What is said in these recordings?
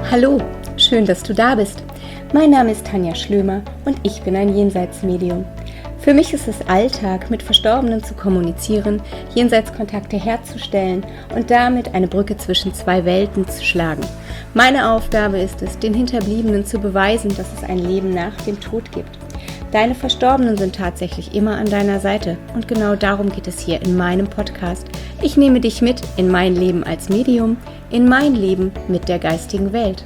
Hallo, schön, dass du da bist. Mein Name ist Tanja Schlömer und ich bin ein Jenseitsmedium. Für mich ist es Alltag, mit Verstorbenen zu kommunizieren, Jenseitskontakte herzustellen und damit eine Brücke zwischen zwei Welten zu schlagen. Meine Aufgabe ist es, den Hinterbliebenen zu beweisen, dass es ein Leben nach dem Tod gibt. Deine Verstorbenen sind tatsächlich immer an deiner Seite und genau darum geht es hier in meinem Podcast. Ich nehme dich mit in mein Leben als Medium, in mein Leben mit der geistigen Welt.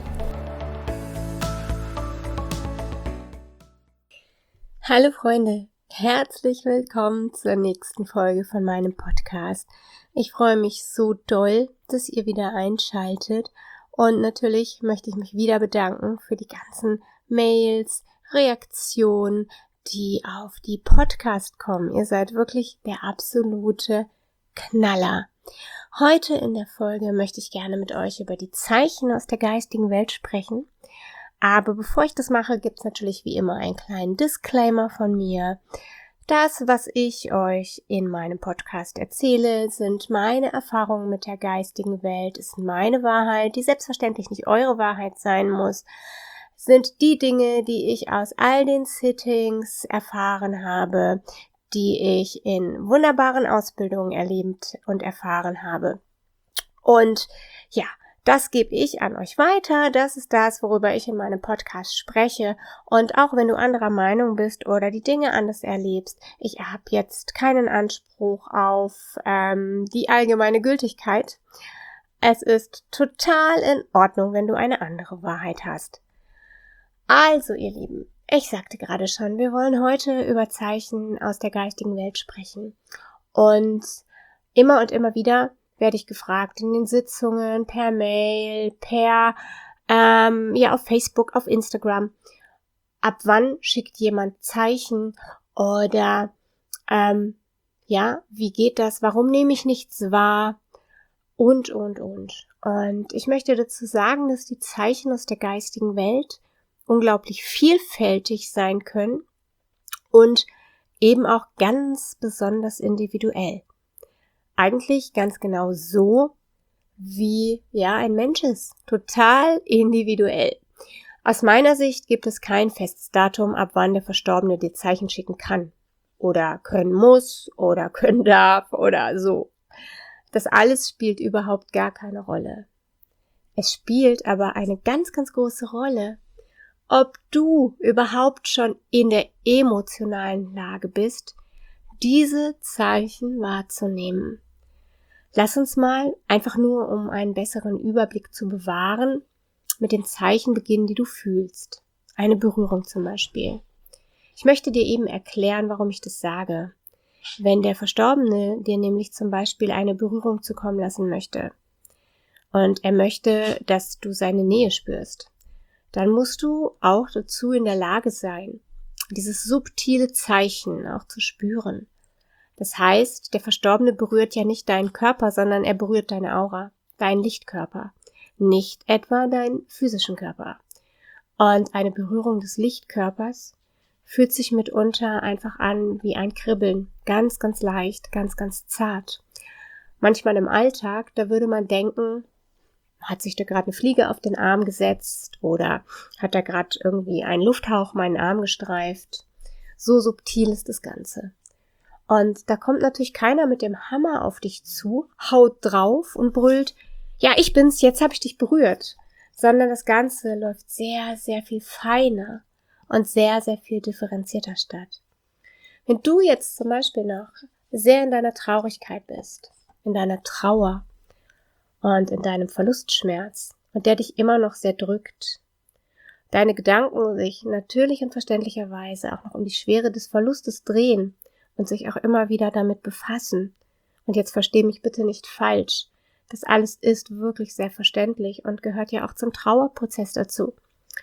Hallo Freunde, herzlich willkommen zur nächsten Folge von meinem Podcast. Ich freue mich so doll, dass ihr wieder einschaltet und natürlich möchte ich mich wieder bedanken für die ganzen Mails, Reaktionen, die auf die Podcast kommen. Ihr seid wirklich der absolute Knaller. Heute in der Folge möchte ich gerne mit euch über die Zeichen aus der geistigen Welt sprechen. Aber bevor ich das mache, gibt es natürlich wie immer einen kleinen Disclaimer von mir. Das, was ich euch in meinem Podcast erzähle, sind meine Erfahrungen mit der geistigen Welt, ist meine Wahrheit, die selbstverständlich nicht eure Wahrheit sein muss, sind die Dinge, die ich aus all den Sittings erfahren habe, die ich in wunderbaren Ausbildungen erlebt und erfahren habe. Und ja, das gebe ich an euch weiter. Das ist das, worüber ich in meinem Podcast spreche. Und auch wenn du anderer Meinung bist oder die Dinge anders erlebst, ich habe jetzt keinen Anspruch auf die allgemeine Gültigkeit. Es ist total in Ordnung, wenn du eine andere Wahrheit hast. Also, ihr Lieben, ich sagte gerade schon, wir wollen heute über Zeichen aus der geistigen Welt sprechen. Und immer wieder werde ich gefragt in den Sitzungen, per Mail, auf Facebook, auf Instagram, ab wann schickt jemand Zeichen oder wie geht das, warum nehme ich nichts wahr und. Und ich möchte dazu sagen, dass die Zeichen aus der geistigen Welt unglaublich vielfältig sein können und eben auch ganz besonders individuell. Eigentlich ganz genau so, wie ein Mensch ist. Total individuell. Aus meiner Sicht gibt es kein festes Datum, ab wann der Verstorbene dir Zeichen schicken kann. Oder können muss, oder können darf, oder so. Das alles spielt überhaupt gar keine Rolle. Es spielt aber eine ganz, ganz große Rolle, ob du überhaupt schon in der emotionalen Lage bist, diese Zeichen wahrzunehmen. Lass uns mal, einfach nur um einen besseren Überblick zu bewahren, mit den Zeichen beginnen, die du fühlst. Eine Berührung zum Beispiel. Ich möchte dir eben erklären, warum ich das sage. Wenn der Verstorbene dir nämlich zum Beispiel eine Berührung zukommen lassen möchte und er möchte, dass du seine Nähe spürst, dann musst du auch dazu in der Lage sein, dieses subtile Zeichen auch zu spüren. Das heißt, der Verstorbene berührt ja nicht deinen Körper, sondern er berührt deine Aura, deinen Lichtkörper, nicht etwa deinen physischen Körper. Und eine Berührung des Lichtkörpers fühlt sich mitunter einfach an wie ein Kribbeln, ganz, ganz leicht, ganz, ganz zart. Manchmal im Alltag, da würde man denken, hat sich da gerade eine Fliege auf den Arm gesetzt oder hat da gerade irgendwie ein Lufthauch meinen Arm gestreift. So subtil ist das Ganze. Und da kommt natürlich keiner mit dem Hammer auf dich zu, haut drauf und brüllt, ja, ich bin's, jetzt habe ich dich berührt. Sondern das Ganze läuft sehr, sehr viel feiner und sehr, sehr viel differenzierter statt. Wenn du jetzt zum Beispiel noch sehr in deiner Traurigkeit bist, in deiner Trauer, und in deinem Verlustschmerz und der dich immer noch sehr drückt. Deine Gedanken sich natürlich und verständlicherweise auch noch um die Schwere des Verlustes drehen und sich auch immer wieder damit befassen. Und jetzt versteh mich bitte nicht falsch. Das alles ist wirklich sehr verständlich und gehört ja auch zum Trauerprozess dazu.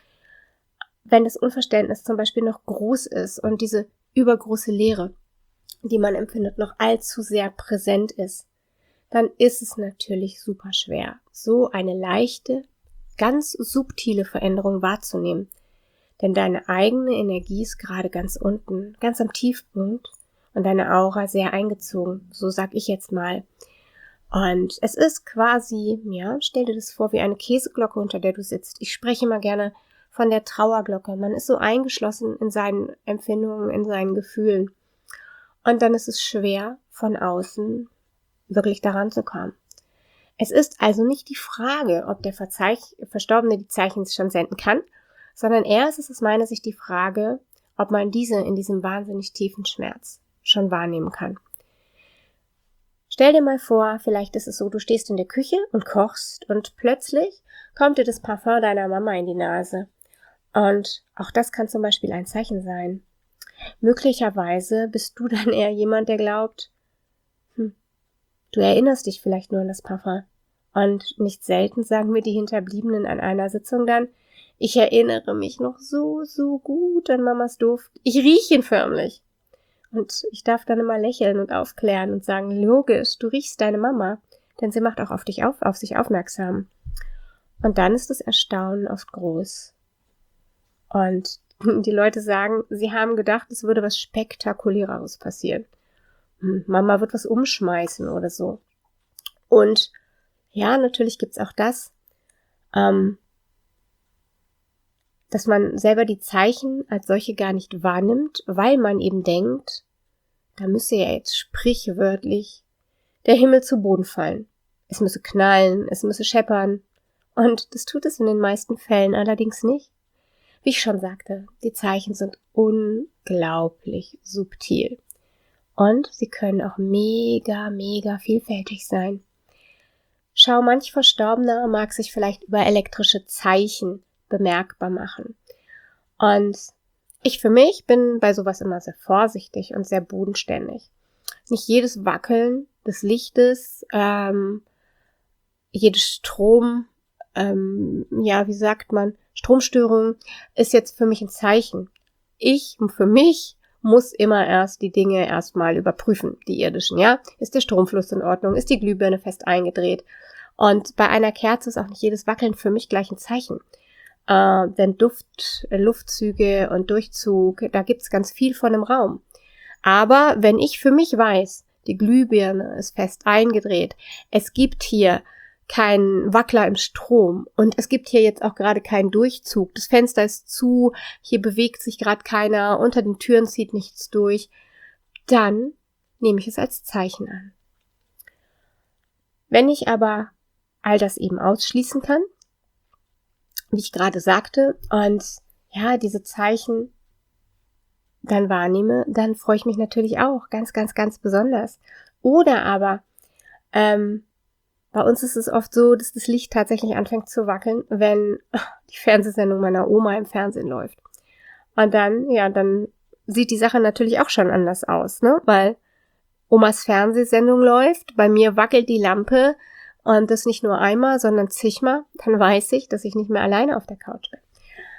Wenn das Unverständnis zum Beispiel noch groß ist und diese übergroße Leere, die man empfindet, noch allzu sehr präsent ist, dann ist es natürlich super schwer, so eine leichte, ganz subtile Veränderung wahrzunehmen. Denn deine eigene Energie ist gerade ganz unten, ganz am Tiefpunkt und deine Aura sehr eingezogen, so sag ich jetzt mal. Und es ist quasi, ja, stell dir das vor, wie eine Käseglocke, unter der du sitzt. Ich spreche immer gerne von der Trauerglocke. Man ist so eingeschlossen in seinen Empfindungen, in seinen Gefühlen. Und dann ist es schwer, von außen wirklich daran zu kommen. Es ist also nicht die Frage, ob der Verstorbene die Zeichen schon senden kann, sondern eher ist es aus meiner Sicht die Frage, ob man diese in diesem wahnsinnig tiefen Schmerz schon wahrnehmen kann. Stell dir mal vor, vielleicht ist es so, du stehst in der Küche und kochst und plötzlich kommt dir das Parfum deiner Mama in die Nase. Und auch das kann zum Beispiel ein Zeichen sein. Möglicherweise bist du dann eher jemand, der glaubt, du erinnerst dich vielleicht nur an das Parfum. Und nicht selten sagen mir die Hinterbliebenen an einer Sitzung dann, ich erinnere mich noch so gut an Mamas Duft. Ich rieche ihn förmlich. Und ich darf dann immer lächeln und aufklären und sagen, logisch, du riechst deine Mama, denn sie macht auch auf sich aufmerksam. Und dann ist das Erstaunen oft groß. Und die Leute sagen, sie haben gedacht, es würde was Spektakuläres passieren. Mama wird was umschmeißen oder so. Und ja, natürlich gibt's auch das, dass man selber die Zeichen als solche gar nicht wahrnimmt, weil man eben denkt, da müsse ja jetzt sprichwörtlich der Himmel zu Boden fallen. Es müsse knallen, es müsse scheppern. Und das tut es in den meisten Fällen allerdings nicht. Wie ich schon sagte, die Zeichen sind unglaublich subtil. Und sie können auch mega vielfältig sein. Schau, manch Verstorbener mag sich vielleicht über elektrische Zeichen bemerkbar machen. Und ich für mich bin bei sowas immer sehr vorsichtig und sehr bodenständig. Nicht jedes Wackeln des Lichtes, jedes Stromstörung ist jetzt für mich ein Zeichen. Für mich muss immer erst die Dinge erstmal überprüfen, die irdischen, ja. Ist der Stromfluss in Ordnung? Ist die Glühbirne fest eingedreht? Und bei einer Kerze ist auch nicht jedes Wackeln für mich gleich ein Zeichen. Denn Luftzüge und Durchzug, da gibt's ganz viel von im Raum. Aber wenn ich für mich weiß, die Glühbirne ist fest eingedreht, es gibt hier keinen Wackler im Strom und es gibt hier jetzt auch gerade keinen Durchzug, das Fenster ist zu, hier bewegt sich gerade keiner, unter den Türen zieht nichts durch, dann nehme ich es als Zeichen an. Wenn ich aber all das eben ausschließen kann, wie ich gerade sagte, und ja, diese Zeichen dann wahrnehme, dann freue ich mich natürlich auch ganz besonders. Oder aber, bei uns ist es oft so, dass das Licht tatsächlich anfängt zu wackeln, wenn die Fernsehsendung meiner Oma im Fernsehen läuft. Und dann sieht die Sache natürlich auch schon anders aus, ne? Weil Omas Fernsehsendung läuft, bei mir wackelt die Lampe und das nicht nur einmal, sondern zigmal, dann weiß ich, dass ich nicht mehr alleine auf der Couch bin.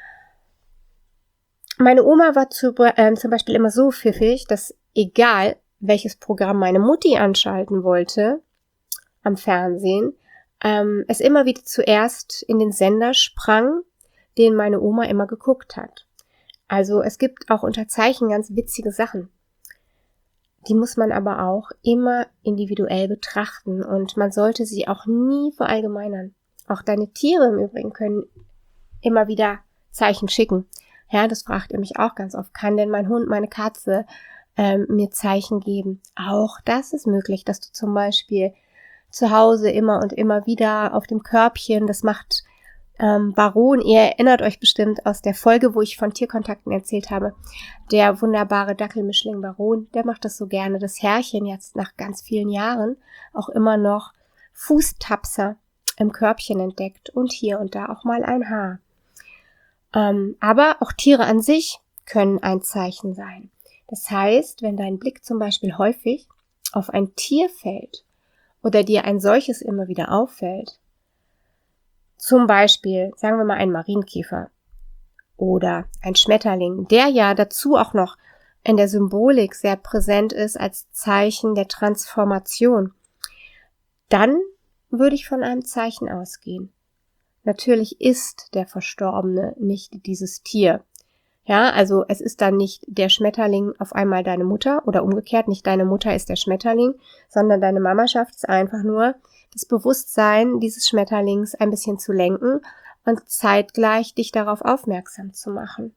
Meine Oma war zum Beispiel immer so pfiffig, dass egal welches Programm meine Mutti anschalten wollte am Fernsehen, es immer wieder zuerst in den Sender sprang, den meine Oma immer geguckt hat. Also es gibt auch unter Zeichen ganz witzige Sachen. Die muss man aber auch immer individuell betrachten und man sollte sie auch nie verallgemeinern. Auch deine Tiere im Übrigen können immer wieder Zeichen schicken. Ja, das fragt ihr mich auch ganz oft. Kann denn mein Hund, meine Katze mir Zeichen geben? Auch das ist möglich, dass du zum Beispiel zu Hause immer und immer wieder auf dem Körbchen, das macht Baron, ihr erinnert euch bestimmt aus der Folge, wo ich von Tierkontakten erzählt habe, der wunderbare Dackelmischling Baron, der macht das so gerne, das Herrchen jetzt nach ganz vielen Jahren auch immer noch Fußtapser im Körbchen entdeckt und hier und da auch mal ein Haar. Aber auch Tiere an sich können ein Zeichen sein. Das heißt, wenn dein Blick zum Beispiel häufig auf ein Tier fällt oder dir ein solches immer wieder auffällt, zum Beispiel, sagen wir mal, ein Marienkäfer oder ein Schmetterling, der ja dazu auch noch in der Symbolik sehr präsent ist als Zeichen der Transformation, dann würde ich von einem Zeichen ausgehen. Natürlich ist der Verstorbene nicht dieses Tier. Ja, also es ist dann nicht der Schmetterling auf einmal deine Mutter oder umgekehrt, nicht deine Mutter ist der Schmetterling, sondern deine Mama schafft es einfach nur, das Bewusstsein dieses Schmetterlings ein bisschen zu lenken und zeitgleich dich darauf aufmerksam zu machen.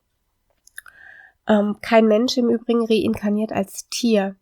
Kein Mensch im Übrigen reinkarniert als Tier.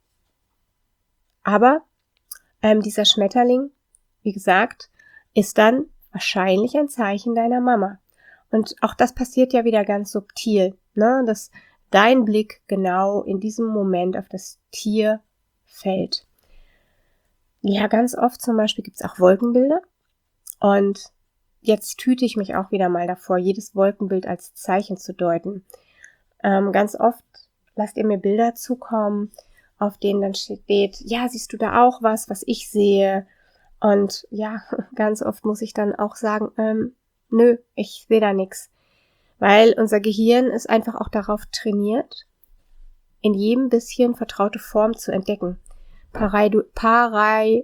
Aber dieser Schmetterling, wie gesagt, ist dann wahrscheinlich ein Zeichen deiner Mama. Und auch das passiert ja wieder ganz subtil, ne? Dass dein Blick genau in diesem Moment auf das Tier fällt. Ja, ganz oft zum Beispiel gibt's auch Wolkenbilder. Und jetzt hüte ich mich auch wieder mal davor, jedes Wolkenbild als Zeichen zu deuten. Ganz oft lasst ihr mir Bilder zukommen, auf denen dann steht, ja, siehst du da auch was ich sehe? Und ja, ganz oft muss ich dann auch sagen, nö, ich sehe da nichts. Weil unser Gehirn ist einfach auch darauf trainiert, in jedem bisschen vertraute Form zu entdecken. Pareidolie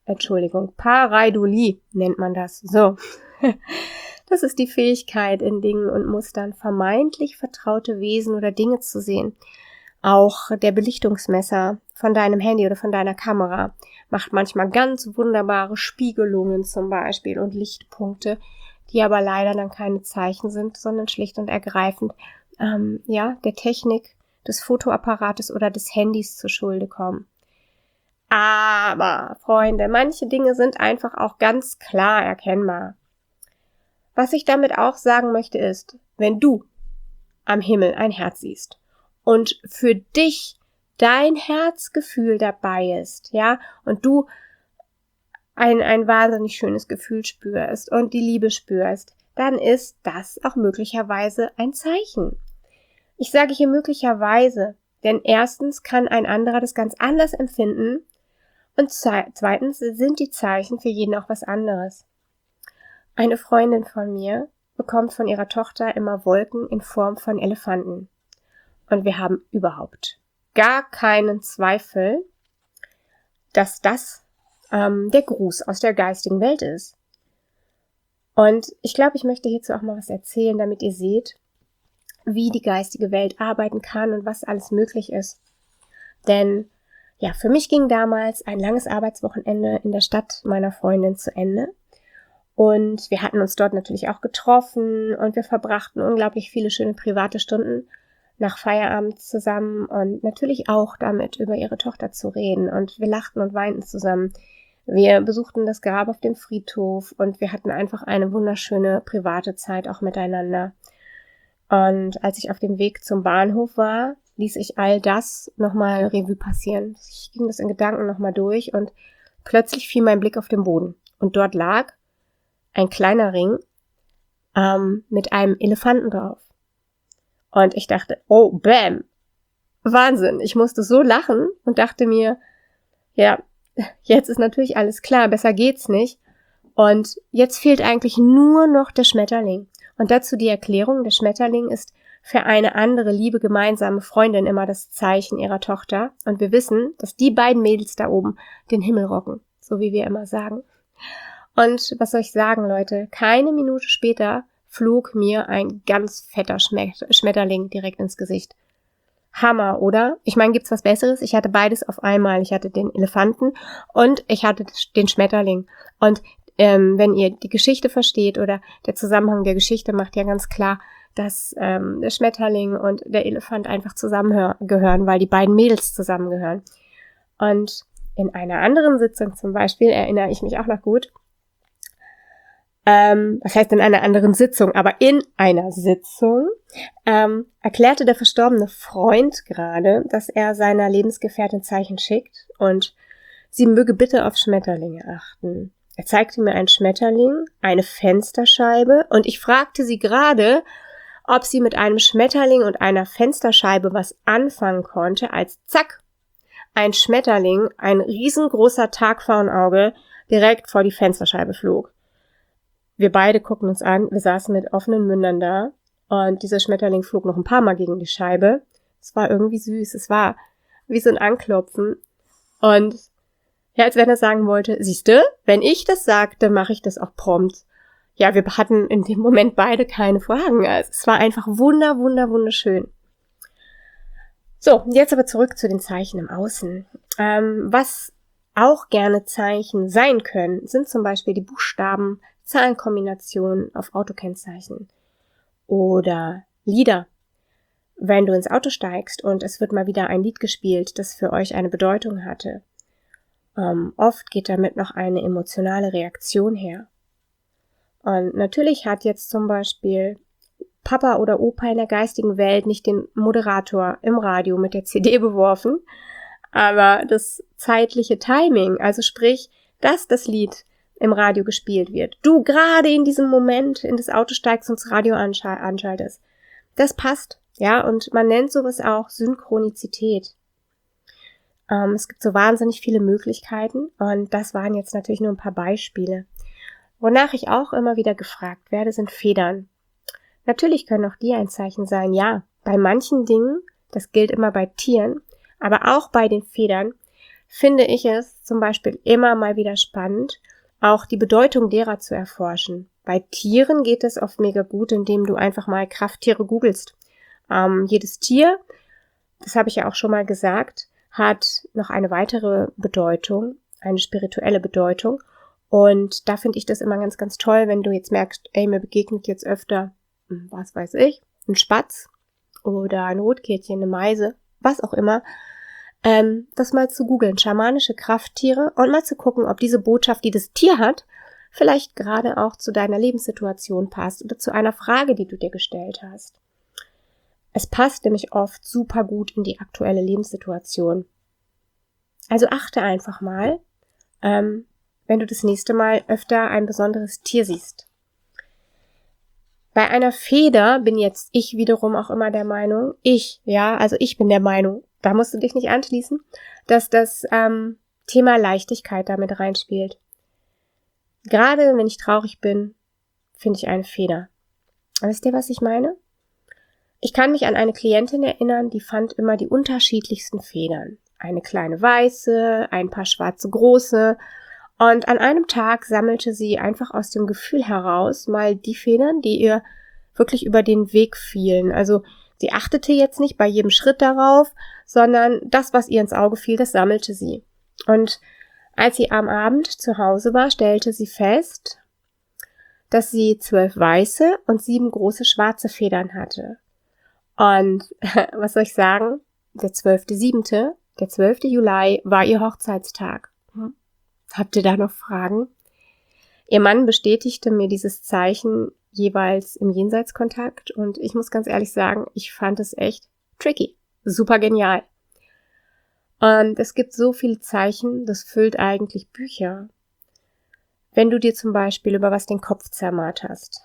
nennt man das. So. Das ist die Fähigkeit, in Dingen und Mustern vermeintlich vertraute Wesen oder Dinge zu sehen. Auch der Belichtungsmesser von deinem Handy oder von deiner Kamera macht manchmal ganz wunderbare Spiegelungen zum Beispiel und Lichtpunkte, die aber leider dann keine Zeichen sind, sondern schlicht und ergreifend der Technik des Fotoapparates oder des Handys zur Schulde kommen. Aber, Freunde, manche Dinge sind einfach auch ganz klar erkennbar. Was ich damit auch sagen möchte ist, wenn du am Himmel ein Herz siehst und für dich dein Herzgefühl dabei ist, ja, und du ein wahnsinnig schönes Gefühl spürst und die Liebe spürst, dann ist das auch möglicherweise ein Zeichen. Ich sage hier möglicherweise, denn erstens kann ein anderer das ganz anders empfinden und zweitens sind die Zeichen für jeden auch was anderes. Eine Freundin von mir bekommt von ihrer Tochter immer Wolken in Form von Elefanten. Und wir haben überhaupt gar keinen Zweifel, dass das der Gruß aus der geistigen Welt ist. Und ich glaube, ich möchte hierzu auch mal was erzählen, damit ihr seht, wie die geistige Welt arbeiten kann und was alles möglich ist. Denn ja, für mich ging damals ein langes Arbeitswochenende in der Stadt meiner Freundin zu Ende. Und wir hatten uns dort natürlich auch getroffen und wir verbrachten unglaublich viele schöne private Stunden nach Feierabend zusammen und natürlich auch damit über ihre Tochter zu reden. Und wir lachten und weinten zusammen. Wir besuchten das Grab auf dem Friedhof und wir hatten einfach eine wunderschöne private Zeit auch miteinander. Und als ich auf dem Weg zum Bahnhof war, ließ ich all das nochmal Revue passieren. Ich ging das in Gedanken nochmal durch und plötzlich fiel mein Blick auf den Boden. Und dort lag ein kleiner Ring mit einem Elefanten drauf. Und ich dachte, oh, bam, Wahnsinn. Ich musste so lachen und dachte mir, ja, jetzt ist natürlich alles klar, besser geht's nicht. Und jetzt fehlt eigentlich nur noch der Schmetterling. Und dazu die Erklärung, der Schmetterling ist für eine andere liebe gemeinsame Freundin immer das Zeichen ihrer Tochter. Und wir wissen, dass die beiden Mädels da oben den Himmel rocken, so wie wir immer sagen. Und was soll ich sagen, Leute? Keine Minute später flog mir ein ganz fetter Schmetterling direkt ins Gesicht. Hammer, oder? Ich meine, gibt's was Besseres? Ich hatte beides auf einmal. Ich hatte den Elefanten und ich hatte den Schmetterling. Und wenn ihr die Geschichte versteht oder der Zusammenhang der Geschichte macht ja ganz klar, dass der Schmetterling und der Elefant einfach zusammengehören, weil die beiden Mädels zusammengehören. Und in einer anderen Sitzung zum Beispiel erinnere ich mich auch noch gut, was heißt in einer anderen Sitzung, aber in einer Sitzung erklärte der verstorbene Freund gerade, dass er seiner Lebensgefährtin Zeichen schickt und sie möge bitte auf Schmetterlinge achten. Er zeigte mir einen Schmetterling, eine Fensterscheibe und ich fragte sie gerade, ob sie mit einem Schmetterling und einer Fensterscheibe was anfangen konnte, als zack, ein Schmetterling, ein riesengroßer Tagpfauenauge, direkt vor die Fensterscheibe flog. Wir beide guckten uns an, wir saßen mit offenen Mündern da und dieser Schmetterling flog noch ein paar Mal gegen die Scheibe. Es war irgendwie süß, es war wie so ein Anklopfen und ja, als wenn er sagen wollte, siehste, wenn ich das sagte, mache ich das auch prompt. ja, wir hatten in dem Moment beide keine Fragen. Also es war einfach wunderschön. So, jetzt aber zurück zu den Zeichen im Außen. Was auch gerne Zeichen sein können, sind zum Beispiel die Buchstaben, Zahlenkombinationen auf Autokennzeichen oder Lieder. Wenn du ins Auto steigst und es wird mal wieder ein Lied gespielt, das für euch eine Bedeutung hatte. Oft geht damit noch eine emotionale Reaktion her. Und natürlich hat jetzt zum Beispiel Papa oder Opa in der geistigen Welt nicht den Moderator im Radio mit der CD beworfen, aber das zeitliche Timing, also sprich, dass das Lied im Radio gespielt wird, du gerade in diesem Moment in das Auto steigst und das Radio anschaltest, das passt, ja, und man nennt sowas auch Synchronizität. Es gibt so wahnsinnig viele Möglichkeiten und das waren jetzt natürlich nur ein paar Beispiele. Wonach ich auch immer wieder gefragt werde, sind Federn. Natürlich können auch die ein Zeichen sein, ja. Bei manchen Dingen, das gilt immer bei Tieren, aber auch bei den Federn, finde ich es zum Beispiel immer mal wieder spannend, auch die Bedeutung derer zu erforschen. Bei Tieren geht es oft mega gut, indem du einfach mal Krafttiere googelst. Jedes Tier, das habe ich ja auch schon mal gesagt, hat noch eine weitere Bedeutung, eine spirituelle Bedeutung. Und da finde ich das immer ganz, ganz toll, wenn du jetzt merkst, ey, mir begegnet jetzt öfter, was weiß ich, ein Spatz oder ein Rotkehlchen, eine Meise, was auch immer, das mal zu googeln, schamanische Krafttiere und mal zu gucken, ob diese Botschaft, die das Tier hat, vielleicht gerade auch zu deiner Lebenssituation passt oder zu einer Frage, die du dir gestellt hast. Es passt nämlich oft super gut in die aktuelle Lebenssituation. Also achte einfach mal, wenn du das nächste Mal öfter ein besonderes Tier siehst. Bei einer Feder bin jetzt ich wiederum auch immer der Meinung, ich bin der Meinung, da musst du dich nicht anschließen, dass das Thema Leichtigkeit damit reinspielt. Gerade wenn ich traurig bin, finde ich eine Feder. Wisst ihr, was ich meine? Ich kann mich an eine Klientin erinnern, die fand immer die unterschiedlichsten Federn. Eine kleine weiße, ein paar schwarze große. Und an einem Tag sammelte sie einfach aus dem Gefühl heraus mal die Federn, die ihr wirklich über den Weg fielen. Also sie achtete jetzt nicht bei jedem Schritt darauf, sondern das, was ihr ins Auge fiel, das sammelte sie. Und als sie am Abend zu Hause war, stellte sie fest, dass sie 12 weiße und 7 große schwarze Federn hatte. Und was soll ich sagen? Der 12.7., der 12. Juli war ihr Hochzeitstag. Habt ihr da noch Fragen? Ihr Mann bestätigte mir dieses Zeichen jeweils im Jenseitskontakt und ich muss ganz ehrlich sagen, ich fand es echt tricky. Super genial. Und es gibt so viele Zeichen, das füllt eigentlich Bücher. Wenn du dir zum Beispiel über was den Kopf zermarterst,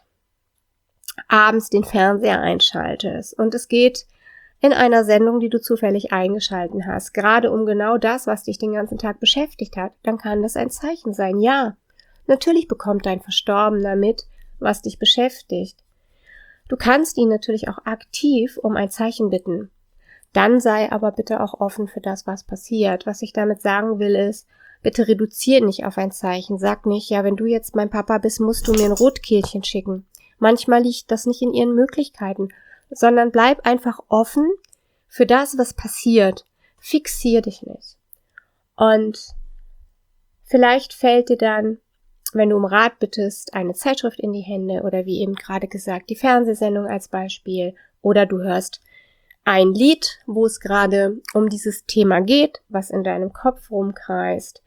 abends den Fernseher einschaltest und es geht in einer Sendung, die du zufällig eingeschalten hast, gerade um genau das, was dich den ganzen Tag beschäftigt hat, dann kann das ein Zeichen sein. Ja, natürlich bekommt dein Verstorbener mit, was dich beschäftigt. Du kannst ihn natürlich auch aktiv um ein Zeichen bitten. Dann sei aber bitte auch offen für das, was passiert. Was ich damit sagen will, ist, bitte reduziere nicht auf ein Zeichen. Sag nicht, ja, wenn du jetzt mein Papa bist, musst du mir ein Rotkehlchen schicken. Manchmal liegt das nicht in ihren Möglichkeiten, sondern bleib einfach offen für das, was passiert. Fixier dich nicht. Und vielleicht fällt dir dann, wenn du um Rat bittest, eine Zeitschrift in die Hände oder wie eben gerade gesagt, die Fernsehsendung als Beispiel oder du hörst ein Lied, wo es gerade um dieses Thema geht, was in deinem Kopf rumkreist.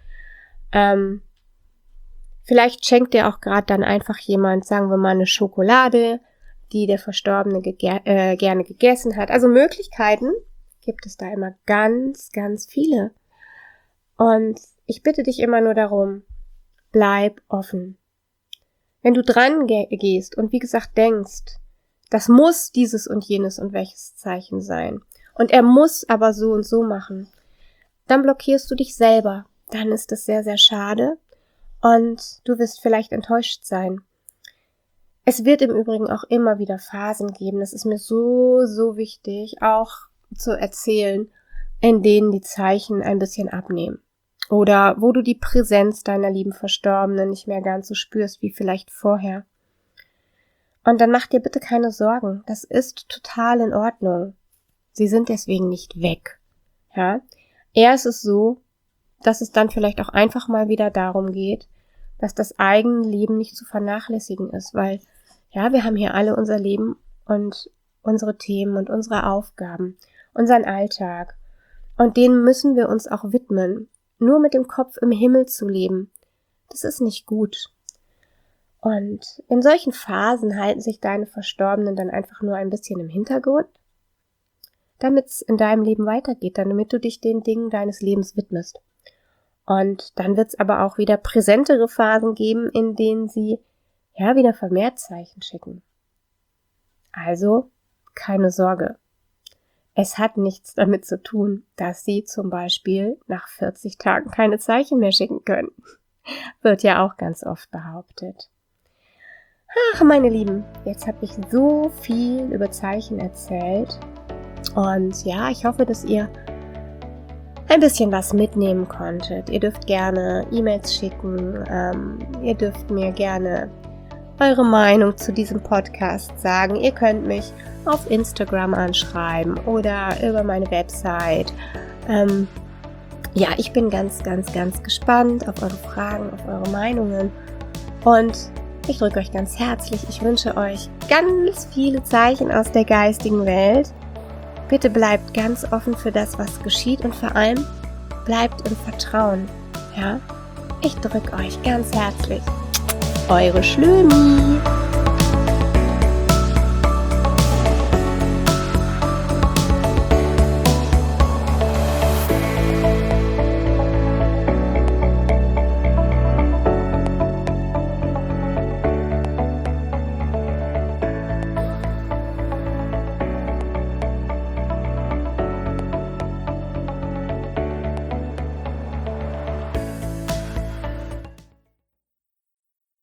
Vielleicht schenkt dir auch gerade dann einfach jemand, sagen wir mal, eine Schokolade, die der Verstorbene gerne gegessen hat. Also Möglichkeiten gibt es da immer ganz, ganz viele. Und ich bitte dich immer nur darum, bleib offen. Wenn du dran gehst und wie gesagt denkst, das muss dieses und jenes und welches Zeichen sein und er muss aber so und so machen, dann blockierst du dich selber. Dann ist das sehr, sehr schade und du wirst vielleicht enttäuscht sein. Es wird im Übrigen auch immer wieder Phasen geben, das ist mir so, so wichtig, auch zu erzählen, in denen die Zeichen ein bisschen abnehmen. Oder wo du die Präsenz deiner lieben Verstorbenen nicht mehr ganz so spürst wie vielleicht vorher. Und dann macht dir bitte keine Sorgen. Das ist total in Ordnung. Sie sind deswegen nicht weg. Ja? Eher ist es so, dass es dann vielleicht auch einfach mal wieder darum geht, dass das eigene Leben nicht zu vernachlässigen ist, weil ja, wir haben hier alle unser Leben und unsere Themen und unsere Aufgaben, unseren Alltag und denen müssen wir uns auch widmen. Nur mit dem Kopf im Himmel zu leben, das ist nicht gut. Und in solchen Phasen halten sich deine Verstorbenen dann einfach nur ein bisschen im Hintergrund, damit es in deinem Leben weitergeht, damit du dich den Dingen deines Lebens widmest. Und dann wird es aber auch wieder präsentere Phasen geben, in denen sie ja wieder vermehrt Zeichen schicken. Also keine Sorge. Es hat nichts damit zu tun, dass sie zum Beispiel nach 40 Tagen keine Zeichen mehr schicken können. Wird ja auch ganz oft behauptet. Ach, meine Lieben, jetzt habe ich so viel über Zeichen erzählt. Und ja, ich hoffe, dass ihr ein bisschen was mitnehmen konntet. Ihr dürft gerne E-Mails schicken. Ihr dürft mir gerne eure Meinung zu diesem Podcast sagen. Ihr könnt mich auf Instagram anschreiben oder über meine Website. Ja, ich bin ganz, ganz, ganz gespannt auf eure Fragen, auf eure Meinungen. Und ich drücke euch ganz herzlich. Ich wünsche euch ganz viele Zeichen aus der geistigen Welt. Bitte bleibt ganz offen für das, was geschieht und vor allem bleibt im Vertrauen. Ja? Ich drücke euch ganz herzlich. Eure Schlömi.